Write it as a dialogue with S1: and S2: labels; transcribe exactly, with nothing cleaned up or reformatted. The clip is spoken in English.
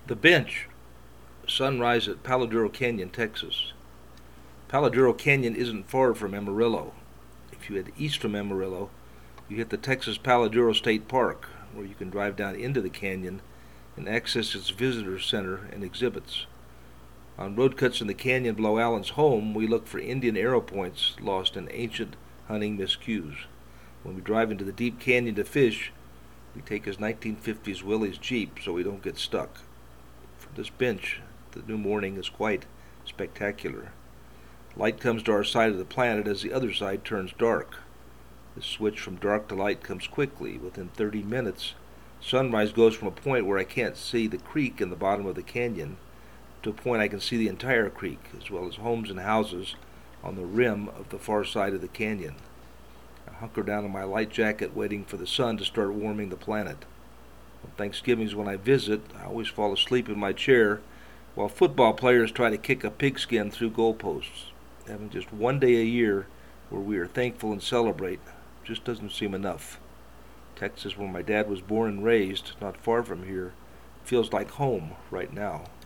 S1: The Bench, sunrise at Paladuro Canyon, Texas. Paladuro Canyon isn't far from Amarillo. If you head east from Amarillo, you hit the Texas Paladuro State Park, where you can drive down into the canyon and access its visitor center and exhibits. On road cuts in the canyon below Allen's home, we look for Indian arrow points lost in ancient hunting miscues. When we drive into the deep canyon to fish, we take his nineteen fifties Willys Jeep so we don't get stuck. From this bench, the new morning is quite spectacular. Light comes to our side of the planet as the other side turns dark. The switch from dark to light comes quickly. Within thirty minutes, sunrise goes from a point where I can't see the creek in the bottom of the canyon to a point I can see the entire creek, as well as homes and houses on the rim of the far side of the canyon. I hunker down in my light jacket waiting for the sun to start warming the planet. On Thanksgivings when I visit, I always fall asleep in my chair while football players try to kick a pigskin through goalposts. Having just one day a year where we are thankful and celebrate just doesn't seem enough. Texas, where my dad was born and raised, not far from here, feels like home right now.